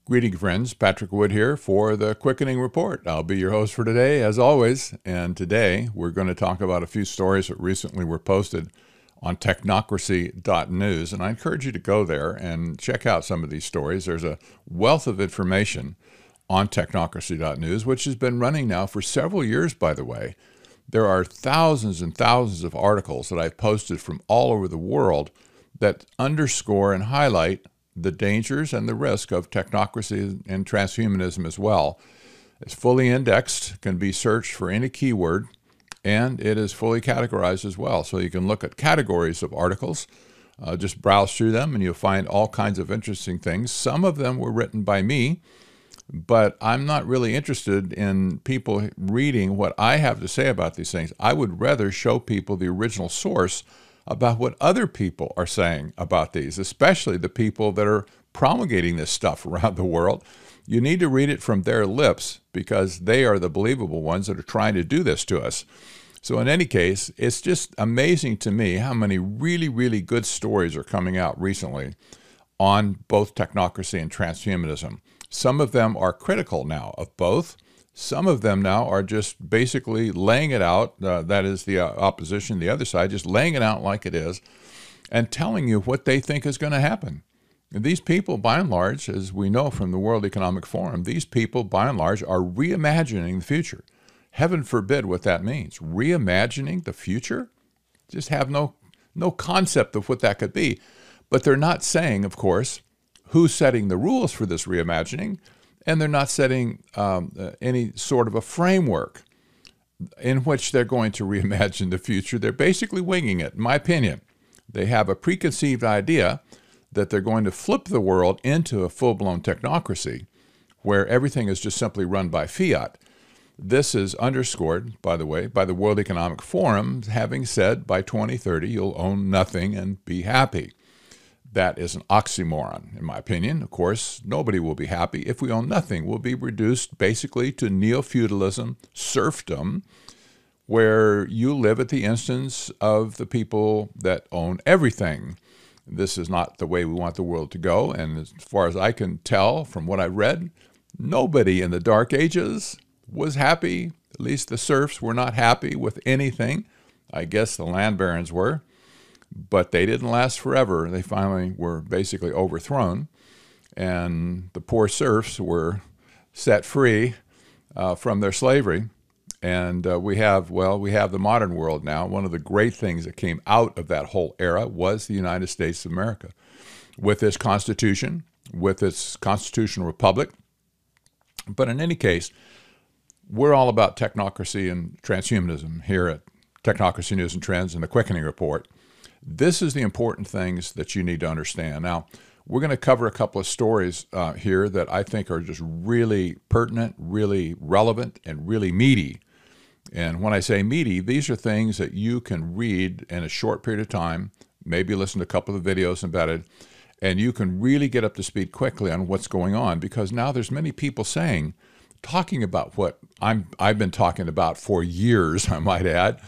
Greeting, friends. Patrick Wood here for the Quickening Report. I'll be your host for today, as always. And today we're going to talk about a few stories that recently were posted on technocracy.news. And I encourage you to go there and check out some of these stories. There's a wealth of information on technocracy.news, which has been running now for several years, by the way. There are thousands and thousands of articles that I've posted from all over the world that underscore and highlight the dangers and the risk of technocracy and transhumanism as well. It's fully indexed, can be searched for any keyword, and it is fully categorized as well. So you can look at categories of articles, just browse through them, and you'll find all kinds of interesting things. Some of them were written by me, but I'm not really interested in people reading what I have to say about these things. I would rather show people the original source about what other people are saying about these, especially the people that are promulgating this stuff around the world. You need to read it from their lips because they are the believable ones that are trying to do this to us. So in any case, it's just amazing to me how many really, really good stories are coming out recently on both technocracy and transhumanism. Some of them are critical now of both. Some of them now are just basically laying it out, that is the opposition, the other side, just laying it out like it is and telling you what they think is going to happen. And these people, by and large, as we know from the World Economic Forum, these people, by and large, are reimagining the future. Heaven forbid what that means. Reimagining the future? Just have no concept of what that could be. But they're not saying, of course, who's setting the rules for this reimagining. And they're not setting any sort of a framework in which they're going to reimagine the future. They're basically winging it, in my opinion. They have a preconceived idea that they're going to flip the world into a full-blown technocracy where everything is just simply run by fiat. This is underscored, by the way, by the World Economic Forum having said by 2030 you'll own nothing and be happy. That is an oxymoron, in my opinion. Of course, nobody will be happy if we own nothing. We'll be reduced basically to neo-feudalism, serfdom, where you live at the instance of the people that own everything. This is not the way we want the world to go. And as far as I can tell from what I read, nobody in the Dark Ages was happy. At least the serfs were not happy with anything. I guess the land barons were. But they didn't last forever. They finally were basically overthrown, and the poor serfs were set free from their slavery. And we have the modern world now. One of the great things that came out of that whole era was the United States of America, with its Constitution, with its constitutional republic. But in any case, we're all about technocracy and transhumanism here at Technocracy News and Trends and the Quickening Report. This is the important things that you need to understand. Now, we're going to cover a couple of stories here that I think are just really pertinent, really relevant, and really meaty. And when I say meaty, these are things that you can read in a short period of time, maybe listen to a couple of videos embedded, and you can really get up to speed quickly on what's going on, because now there's many people talking about what I've been talking about for years, I might add.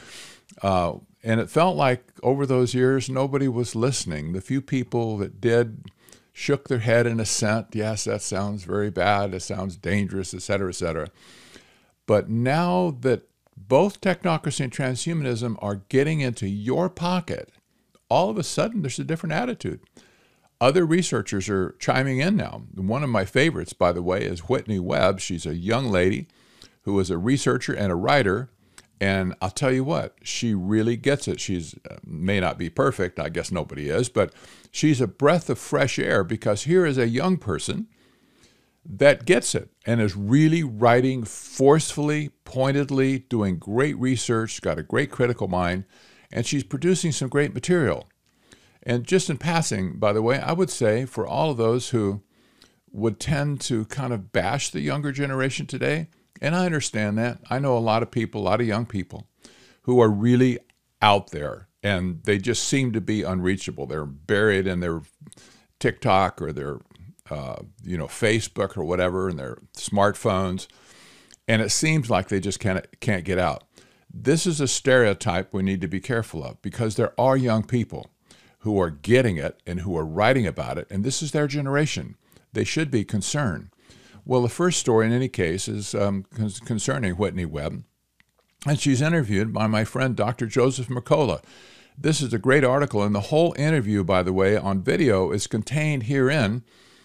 And it felt like over those years, nobody was listening. The few people that did shook their head in assent. Yes, that sounds very bad. It sounds dangerous, et cetera, et cetera. But now that both technocracy and transhumanism are getting into your pocket, all of a sudden there's a different attitude. Other researchers are chiming in now. One of my favorites, by the way, is Whitney Webb. She's a young lady who is a researcher and a writer. And I'll tell you what, she really gets it. She's may not be perfect, I guess nobody is, but she's a breath of fresh air, because here is a young person that gets it and is really writing forcefully, pointedly, doing great research, got a great critical mind, and she's producing some great material. And just in passing, by the way, I would say for all of those who would tend to kind of bash the younger generation today, and I understand that. I know a lot of people, a lot of young people who are really out there, and they just seem to be unreachable. They're buried in their TikTok or their Facebook or whatever, and their smartphones, and it seems like they just can't get out. This is a stereotype we need to be careful of, because there are young people who are getting it and who are writing about it, and this is their generation. they should be concerned. Well, the first story in any case is concerning Whitney Webb, and she's interviewed by my friend Dr. Joseph Mercola. This is a great article, and the whole interview, by the way, on video is contained herein.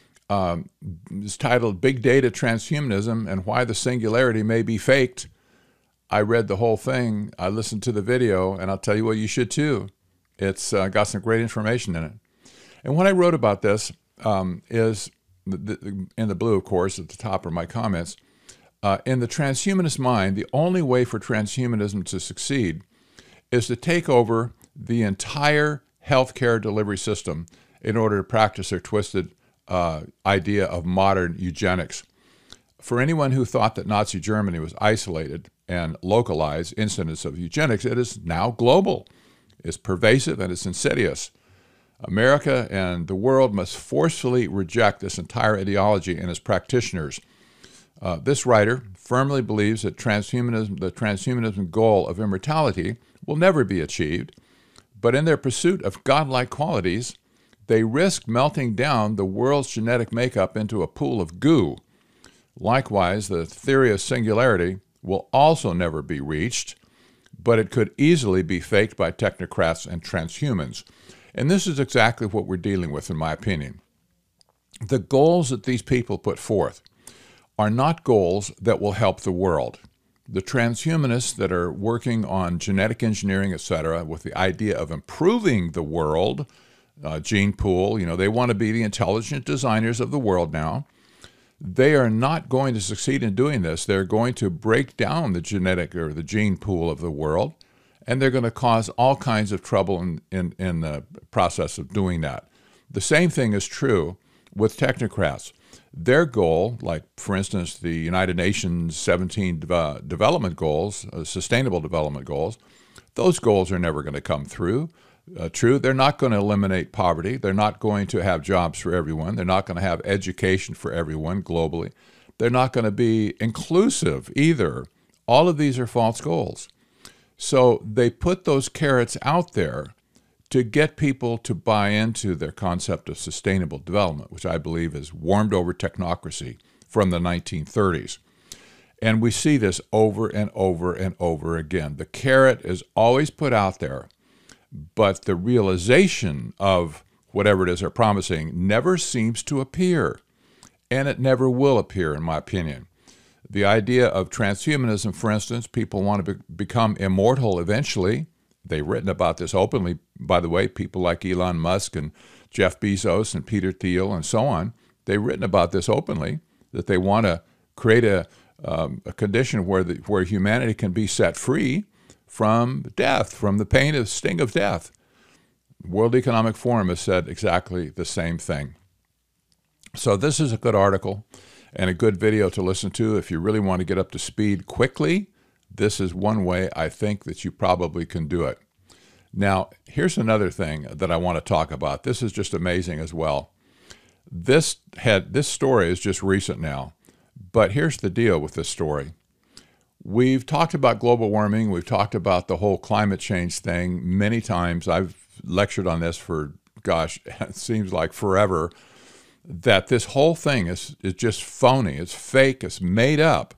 It's titled Big Data Transhumanism and Why the Singularity May Be Faked. I read the whole thing. I listened to the video, and I'll tell you what, you should too. It's got some great information in it. And what I wrote about this is, in the blue, of course, at the top are my comments. In the transhumanist mind, the only way for transhumanism to succeed is to take over the entire healthcare delivery system in order to practice their twisted idea of modern eugenics. For anyone who thought that Nazi Germany was isolated and localized incidents of eugenics, it is now global. It's pervasive and it's insidious. America and the world must forcefully reject this entire ideology and its practitioners. This writer firmly believes that the transhumanism goal of immortality will never be achieved, but in their pursuit of godlike qualities, they risk melting down the world's genetic makeup into a pool of goo. Likewise, the theory of singularity will also never be reached, but it could easily be faked by technocrats and transhumans. And this is exactly what we're dealing with, in my opinion. The goals that these people put forth are not goals that will help the world. The transhumanists that are working on genetic engineering, etc., with the idea of improving the world, gene pool, they want to be the intelligent designers of the world now. They are not going to succeed in doing this. They're going to break down the genetic or the gene pool of the world, and they're going to cause all kinds of trouble in the process of doing that. The same thing is true with technocrats. Their goal, like, for instance, the United Nations 17 development goals, sustainable development goals, those goals are never going to come through. True, they're not going to eliminate poverty. They're not going to have jobs for everyone. They're not going to have education for everyone globally. They're not going to be inclusive either. All of these are false goals. So they put those carrots out there to get people to buy into their concept of sustainable development, which I believe is warmed over technocracy from the 1930s. And we see this over and over and over again. The carrot is always put out there, but the realization of whatever it is they're promising never seems to appear, and it never will appear, in my opinion. The idea of transhumanism, for instance, people want to become immortal eventually. They've written about this openly, by the way, people like Elon Musk and Jeff Bezos and Peter Thiel and so on. They've written about this openly, that they want to create a condition where humanity can be set free from death, from the pain of sting of death. The World Economic Forum has said exactly the same thing. So this is a good article and a good video to listen to if you really want to get up to speed quickly. This is one way I think that you probably can do it. Now, here's another thing that I want to talk about. This is just amazing as well. This story is just recent now, but here's the deal with this story. We've talked about global warming. We've talked about the whole climate change thing many times. I've lectured on this for, gosh, it seems like forever, that this whole thing is just phony. It's fake. It's made up.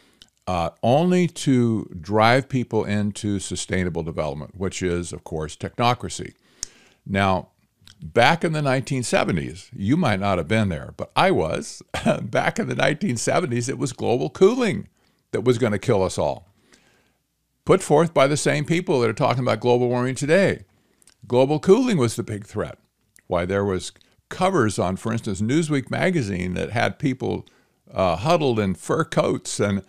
Only to drive people into sustainable development, which is, of course, technocracy. Now, back in the 1970s, you might not have been there, but I was. Back in the 1970s, it was global cooling that was going to kill us all. Put forth by the same people that are talking about global warming today. Global cooling was the big threat. Why, there was covers on, for instance, Newsweek magazine that had people huddled in fur coats and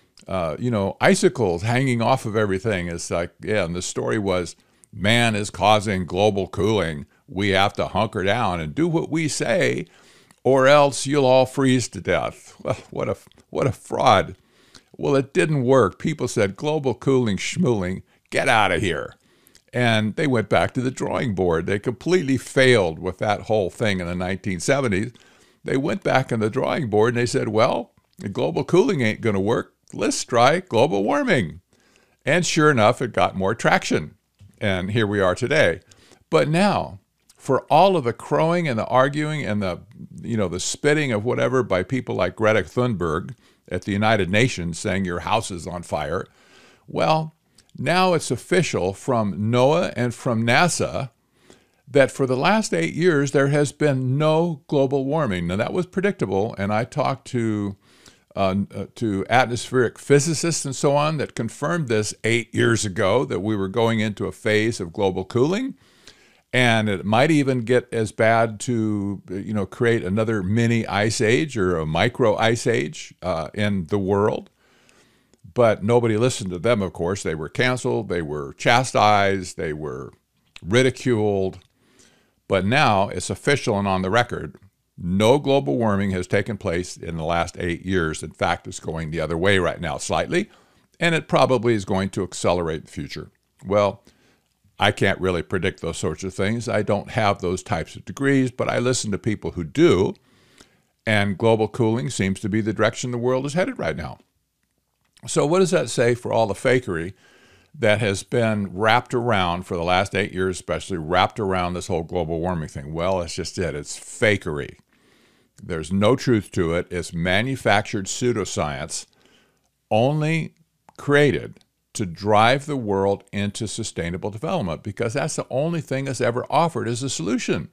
icicles hanging off of everything. It's like, yeah, and the story was, man is causing global cooling. We have to hunker down and do what we say, or else you'll all freeze to death. Well, what a fraud. Well, it didn't work. People said, global cooling, schmooling, get out of here. And they went back to the drawing board. They completely failed with that whole thing in the 1970s. They went back on the drawing board and they said, well, the global cooling ain't going to work. Let's try global warming. And sure enough, it got more traction. And here we are today. But now, for all of the crowing and the arguing and the spitting of whatever by people like Greta Thunberg at the United Nations saying your house is on fire. Well, now it's official from NOAA and from NASA that for the last 8 years, there has been no global warming. Now, that was predictable, and I talked to atmospheric physicists and so on that confirmed this 8 years ago, that we were going into a phase of global cooling, and it might even get as bad to create another mini ice age or a micro ice age in the world. But nobody listened to them, of course. They were canceled, they were chastised, they were ridiculed. But now it's official and on the record. No global warming has taken place in the last 8 years. In fact, it's going the other way right now slightly, and it probably is going to accelerate in the future. Well, I can't really predict those sorts of things. I don't have those types of degrees, but I listen to people who do, and global cooling seems to be the direction the world is headed right now. So what does that say for all the fakery that has been wrapped around for the last 8 years, especially wrapped around this whole global warming thing? Well, it's just it. It's fakery. There's no truth to it. It's manufactured pseudoscience only created to drive the world into sustainable development, because that's the only thing that's ever offered as a solution.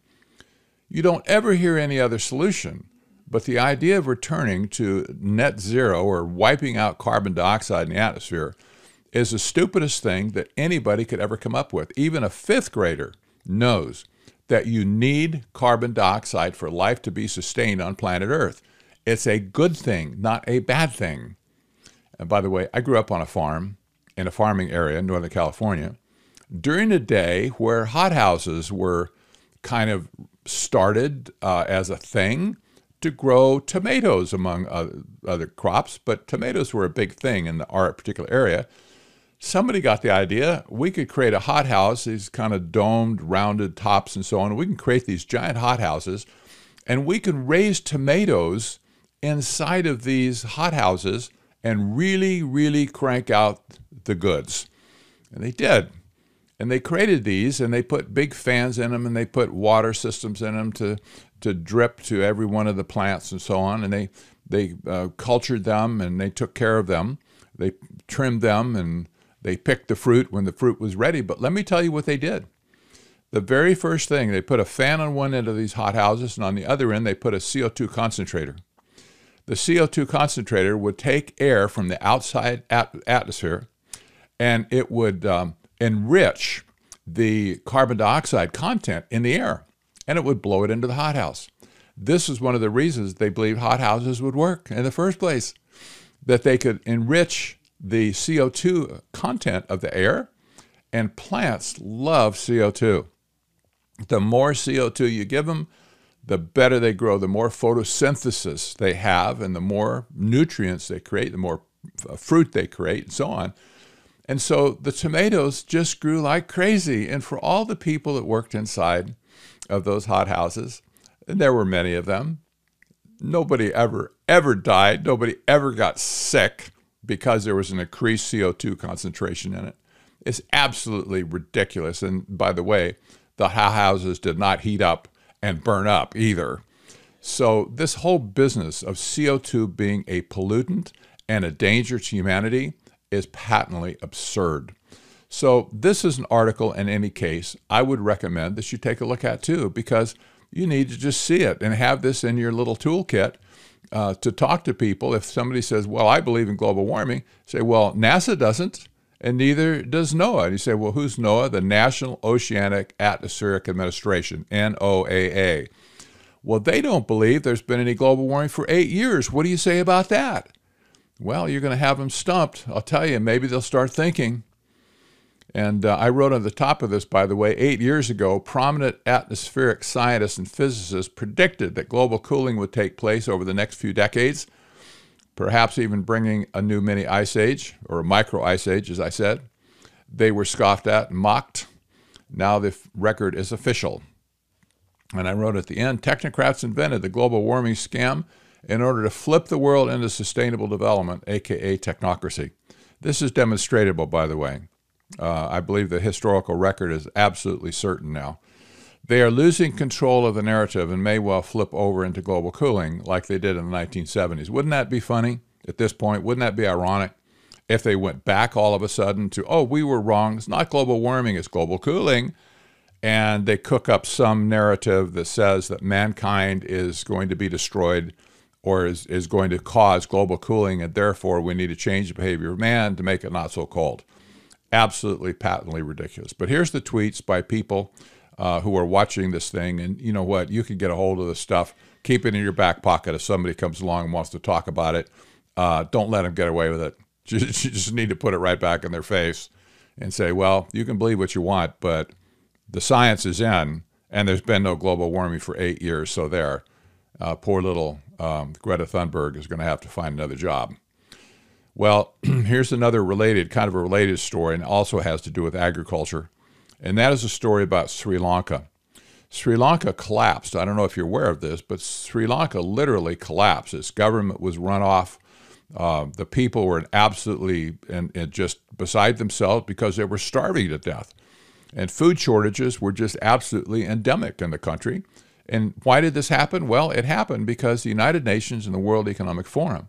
You don't ever hear any other solution. But the idea of returning to net zero or wiping out carbon dioxide in the atmosphere is the stupidest thing that anybody could ever come up with. Even a fifth grader knows that you need carbon dioxide for life to be sustained on planet Earth. It's a good thing, not a bad thing. And by the way, I grew up on a farm in a farming area in Northern California during a day where hothouses were kind of started as a thing to grow tomatoes among other crops, but tomatoes were a big thing in our particular area. Somebody got the idea, we could create a hothouse, these kind of domed, rounded tops and so on. We can create these giant hothouses, and we can raise tomatoes inside of these hothouses and really, really crank out the goods. And they did. And they created these, and they put big fans in them, and they put water systems in them to drip to every one of the plants and so on. And they cultured them, and they took care of them. They trimmed them, and they picked the fruit when the fruit was ready. But let me tell you what they did. The very first thing, they put a fan on one end of these hothouses, and on the other end, they put a CO2 concentrator. The CO2 concentrator would take air from the outside atmosphere, and it would enrich the carbon dioxide content in the air, and it would blow it into the hothouse. This is one of the reasons they believed hothouses would work in the first place, that they could enrich the CO2 content of the air, and plants love CO2. The more CO2 you give them, the better they grow, the more photosynthesis they have, and the more nutrients they create, the more fruit they create, and so on. And so the tomatoes just grew like crazy. And for all the people that worked inside of those hothouses, and there were many of them, nobody ever died. Nobody ever got sick because there was an increased CO2 concentration in it. It's absolutely ridiculous. And by the way, the hothouses did not heat up and burn up either. So this whole business of CO2 being a pollutant and a danger to humanity is patently absurd. So this is an article, in any case, I would recommend that you take a look at too, because you need to just see it and have this in your little toolkit to talk to people. If somebody says, well, I believe in global warming, say, well, NASA doesn't, and neither does NOAA. And you say, well, who's NOAA? The National Oceanic Atmospheric Administration, NOAA. Well, they don't believe there's been any global warming for 8 years. What do you say about that? Well, you're going to have them stumped. I'll tell you, maybe they'll start thinking. And I wrote on the top of this, by the way, 8 years ago, prominent atmospheric scientists and physicists predicted that global cooling would take place over the next few decades, perhaps even bringing a new mini ice age, or a micro ice age, as I said. They were scoffed at and mocked. Now the record is official. And I wrote at the end, technocrats invented the global warming scam in order to flip the world into sustainable development, aka technocracy. This is demonstratable, by the way. I believe the historical record is absolutely certain now They are losing control of the narrative and may well flip over into global cooling like they did in the 1970s. Wouldn't that be funny at this point? Wouldn't that be ironic if they went back all of a sudden to, oh, we were wrong. It's not global warming, it's global cooling. And they cook up some narrative that says that mankind is going to be destroyed or is going to cause global cooling, and therefore we need to change the behavior of man to make it not so cold. Absolutely, patently ridiculous. But here's the tweets by people who are watching this thing, and you know what? You can get a hold of this stuff. Keep it in your back pocket if somebody comes along and wants to talk about it. Don't let them get away with it. You just need to put it right back in their face and say, well, you can believe what you want, but the science is in, and there's been no global warming for 8 years, so there. Poor little Greta Thunberg is going to have to find another job. Well, here's another kind of a related story, and also has to do with agriculture, and that is a story about Sri Lanka. Sri Lanka collapsed. I don't know if you're aware of this, but Sri Lanka literally collapsed. Its government was run off. The people were absolutely and just beside themselves because they were starving to death. And food shortages were just absolutely endemic in the country. And why did this happen? Well, it happened because the United Nations and the World Economic Forum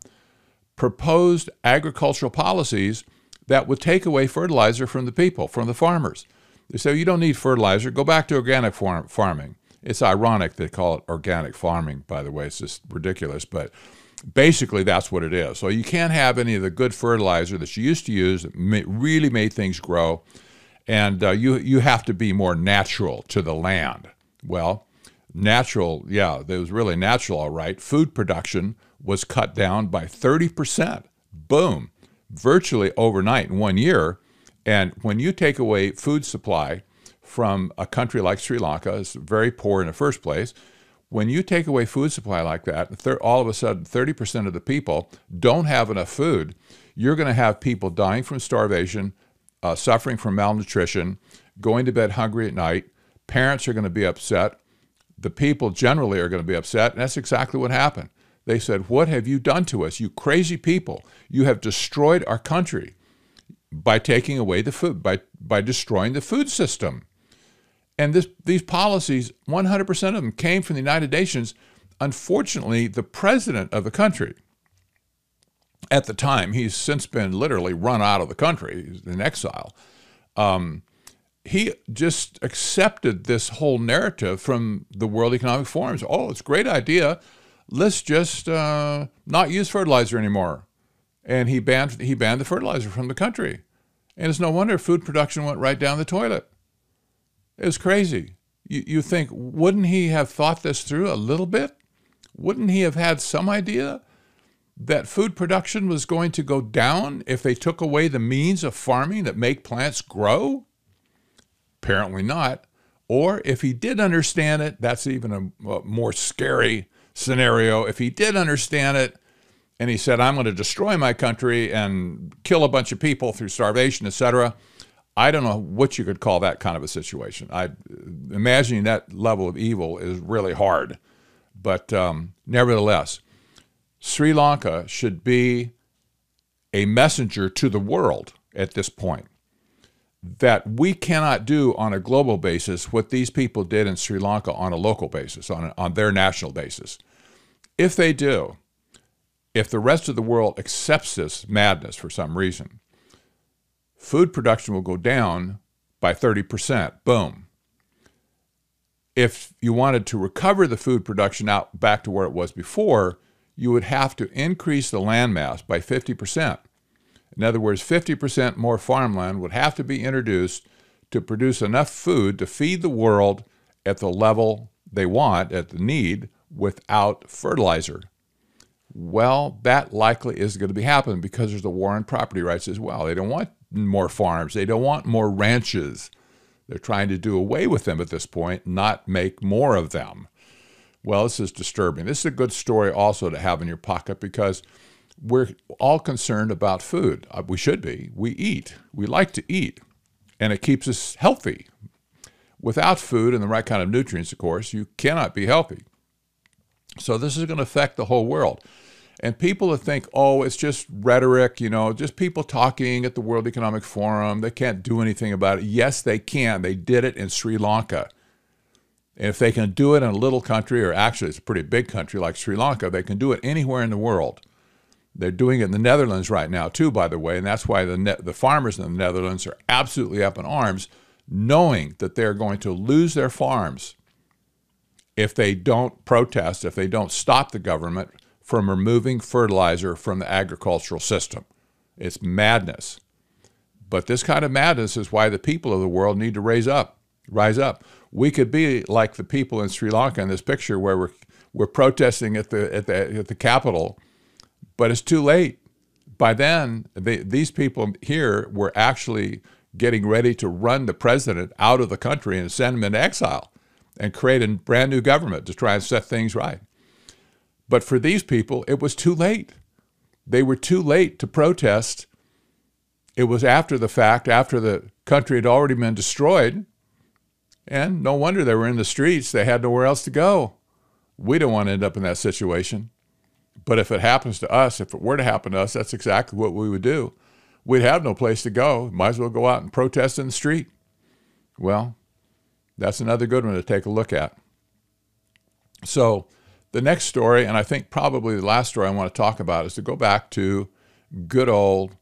proposed agricultural policies that would take away fertilizer from the people, from the farmers. They say, you don't need fertilizer, go back to organic farming. It's ironic they call it organic farming, by the way. It's just ridiculous, but basically that's what it is. So you can't have any of the good fertilizer that you used to use that really made things grow. And you have to be more natural to the land. Well, natural, yeah, it was really natural, all right. Food production was cut down by 30%. Boom. Virtually overnight in 1 year. And when you take away food supply from a country like Sri Lanka, it's very poor in the first place. When you take away food supply like that, all of a sudden 30% of the people don't have enough food. You're going to have people dying from starvation, suffering from malnutrition, going to bed hungry at night. Parents are going to be upset. The people generally are going to be upset, and that's exactly what happened. They said, what have you done to us, you crazy people? You have destroyed our country by taking away the food, by destroying the food system. And these policies, 100% of them came from the United Nations. Unfortunately, the president of the country, at the time, he's since been literally run out of the country, he's in exile, he just accepted this whole narrative from the World Economic Forum. Oh, it's a great idea. Let's just not use fertilizer anymore. And he banned the fertilizer from the country. And it's no wonder food production went right down the toilet. It was crazy. You think, wouldn't he have thought this through a little bit? Wouldn't he have had some idea that food production was going to go down if they took away the means of farming that make plants grow? Apparently not. Or if he did understand it, that's even a more scary scenario. If he did understand it and he said, I'm going to destroy my country and kill a bunch of people through starvation, etc., I don't know what you could call that kind of a situation. Imagining that level of evil is really hard. But nevertheless, Sri Lanka should be a messenger to the world at this point, that we cannot do on a global basis what these people did in Sri Lanka on a local basis, on their national basis. If they do, if the rest of the world accepts this madness for some reason, food production will go down by 30%. Boom. If you wanted to recover the food production out back to where it was before, you would have to increase the land mass by 50%. In other words, 50% more farmland would have to be introduced to produce enough food to feed the world at the level they want, at the need, without fertilizer. Well, that likely is going to be happening because there's a war on property rights as well. They don't want more farms. They don't want more ranches. They're trying to do away with them at this point, not make more of them. Well, this is disturbing. This is a good story also to have in your pocket because we're all concerned about food. We should be. We eat. We like to eat, and it keeps us healthy. Without food and the right kind of nutrients, of course, you cannot be healthy. So this is going to affect the whole world. And people that think, oh, it's just rhetoric, just people talking at the World Economic Forum, they can't do anything about it. Yes, they can. They did it in Sri Lanka. And if they can do it in a little country, or actually it's a pretty big country like Sri Lanka, they can do it anywhere in the world. They're doing it in the Netherlands right now too, by the way, and that's why the farmers in the Netherlands are absolutely up in arms, knowing that they're going to lose their farms if they don't protest, if they don't stop the government from removing fertilizer from the agricultural system. It's madness. But this kind of madness is why the people of the world need to rise up. We could be like the people in Sri Lanka in this picture where we're protesting at the capital, but it's too late. By then, these people here were actually getting ready to run the president out of the country and send him into exile and create a brand new government to try and set things right. But for these people, it was too late. They were too late to protest. It was after the fact, after the country had already been destroyed, and no wonder they were in the streets. They had nowhere else to go. We don't want to end up in that situation. But if it happens to us, if it were to happen to us, that's exactly what we would do. We'd have no place to go. Might as well go out and protest in the street. Well, that's another good one to take a look at. So the next story, and I think probably the last story I want to talk about, is to go back to good old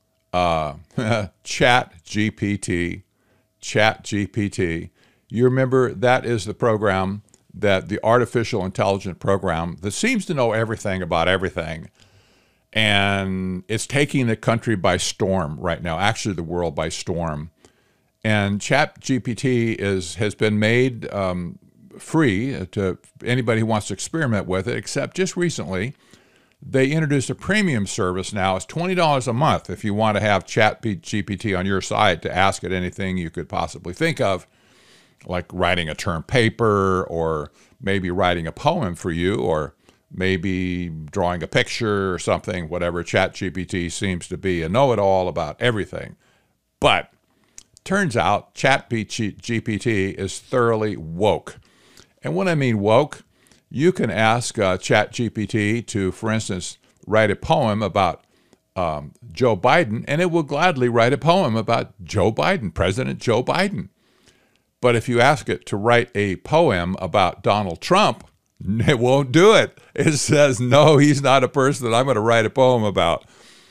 ChatGPT. ChatGPT. You remember that is the program, that the artificial intelligence program that seems to know everything about everything. And it's taking the country by storm right now, actually the world by storm. And ChatGPT has been made free to anybody who wants to experiment with it, except just recently they introduced a premium service now. It's $20 a month if you want to have ChatGPT on your site to ask it anything you could possibly think of, like writing a term paper, or maybe writing a poem for you, or maybe drawing a picture or something, whatever. ChatGPT seems to be a know-it-all about everything. But turns out ChatGPT is thoroughly woke. And when I mean woke, you can ask ChatGPT to, for instance, write a poem about Joe Biden, and it will gladly write a poem about Joe Biden, President Joe Biden. But if you ask it to write a poem about Donald Trump, it won't do it. It says, no, he's not a person that I'm going to write a poem about.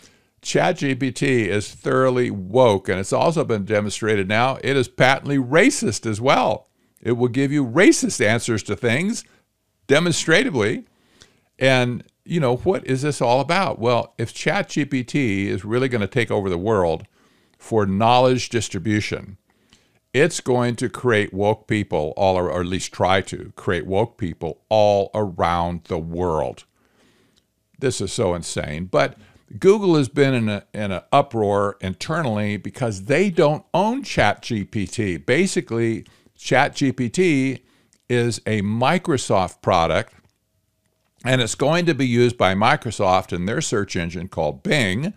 ChatGPT is thoroughly woke, and it's also been demonstrated now it is patently racist as well. It will give you racist answers to things demonstratively. And, you know, what is this all about? Well, if ChatGPT is really going to take over the world for knowledge distribution, it's going to create woke people or at least try to create woke people all around the world. This is so insane. But Google has been in an uproar internally because they don't own ChatGPT. Basically, ChatGPT is a Microsoft product, and it's going to be used by Microsoft in their search engine called Bing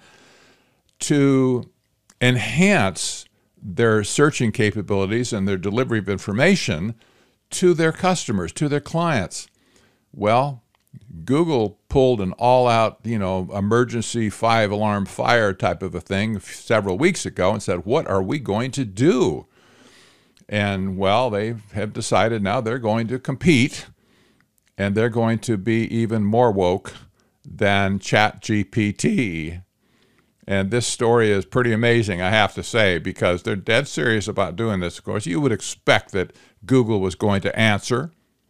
to enhance their searching capabilities and their delivery of information to their customers, to their clients. Well, Google pulled an all-out, emergency 5-alarm fire type of a thing several weeks ago and said, what are we going to do? And, well, they have decided now they're going to compete, and they're going to be even more woke than ChatGPT. And this story is pretty amazing, I have to say, because they're dead serious about doing this. Of course, you would expect that Google was going to answer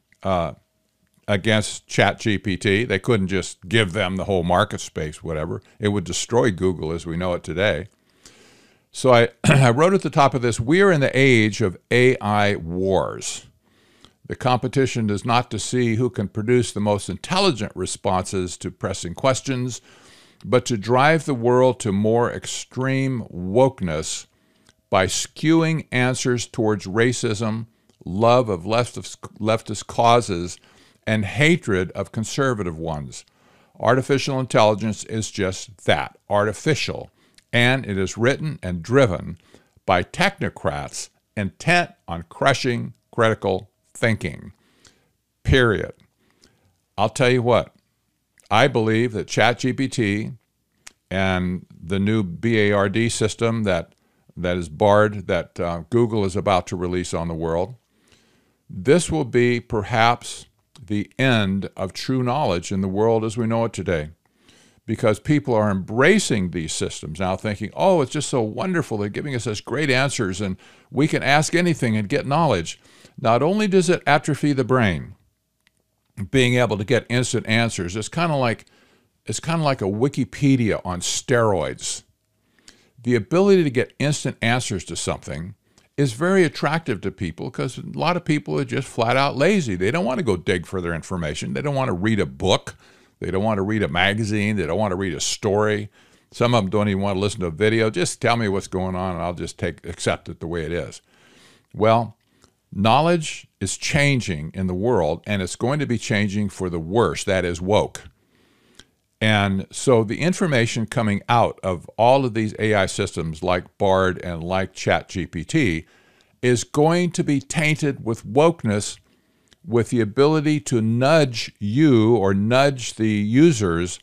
against ChatGPT. They couldn't just give them the whole market space, whatever. It would destroy Google as we know it today. So I wrote at the top of this, we are in the age of AI wars. The competition is not to see who can produce the most intelligent responses to pressing questions, but to drive the world to more extreme wokeness by skewing answers towards racism, love of leftist causes, and hatred of conservative ones. Artificial intelligence is just that, artificial, and it is written and driven by technocrats intent on crushing critical thinking. Period. I'll tell you what, I believe that ChatGPT and the new BARD system that is BARD that Google is about to release on the world, This will be perhaps the end of true knowledge in the world as we know it today, because people are embracing these systems now, thinking, oh, it's just so wonderful. They're giving us such great answers, and we can ask anything and get knowledge. Not only does it atrophy the brain, being able to get instant answers, it's kind of like a Wikipedia on steroids. The ability to get instant answers to something is very attractive to people because a lot of people are just flat out lazy. They don't want to go dig for their information. They don't want to read a book. They don't want to read a magazine. They don't want to read a story. Some of them don't even want to listen to a video. Just tell me what's going on and I'll just accept it the way it is. Well, knowledge is changing in the world, and it's going to be changing for the worse. That is woke. And so the information coming out of all of these AI systems like Bard and like ChatGPT is going to be tainted with wokeness, with the ability to nudge you or nudge the users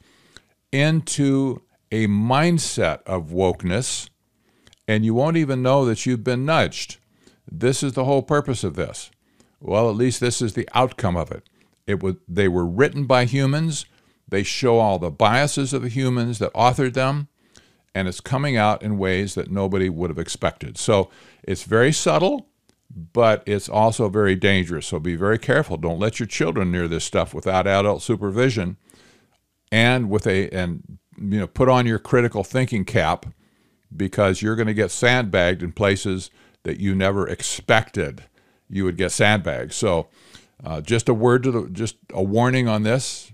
into a mindset of wokeness, and you won't even know that you've been nudged. This is the whole purpose of this. Well, at least this is the outcome of it. They were written by humans. They show all the biases of the humans that authored them, and it's coming out in ways that nobody would have expected. So it's very subtle, but it's also very dangerous. So be very careful. Don't let your children near this stuff without adult supervision, and put on your critical thinking cap, because you're going to get sandbagged in places that you never expected you would get sandbagged. So just a warning on this.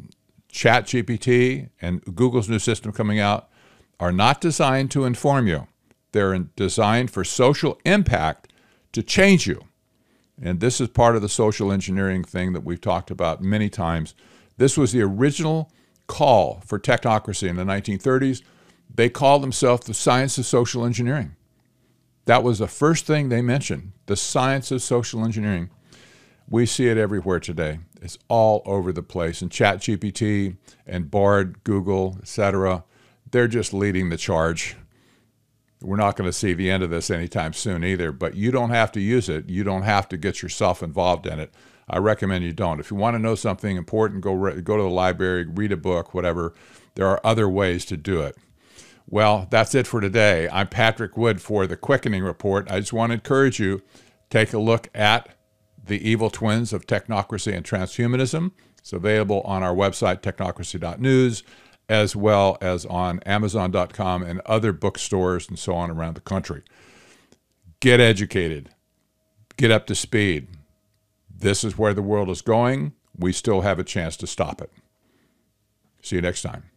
ChatGPT and Google's new system coming out are not designed to inform you. They're designed for social impact to change you. And this is part of the social engineering thing that we've talked about many times. This was the original call for technocracy in the 1930s. They called themselves the science of social engineering. That was the first thing they mentioned, the science of social engineering. We see it everywhere today. It's all over the place. And ChatGPT and Bard, Google, etc., they're just leading the charge. We're not going to see the end of this anytime soon either, but you don't have to use it. You don't have to get yourself involved in it. I recommend you don't. If you want to know something important, go to the library, read a book, whatever. There are other ways to do it. Well, that's it for today. I'm Patrick Wood for the Quickening Report. I just want to encourage you, take a look at The Evil Twins of Technocracy and Transhumanism. It's available on our website, technocracy.news, as well as on Amazon.com and other bookstores and so on around the country. Get educated. Get up to speed. This is where the world is going. We still have a chance to stop it. See you next time.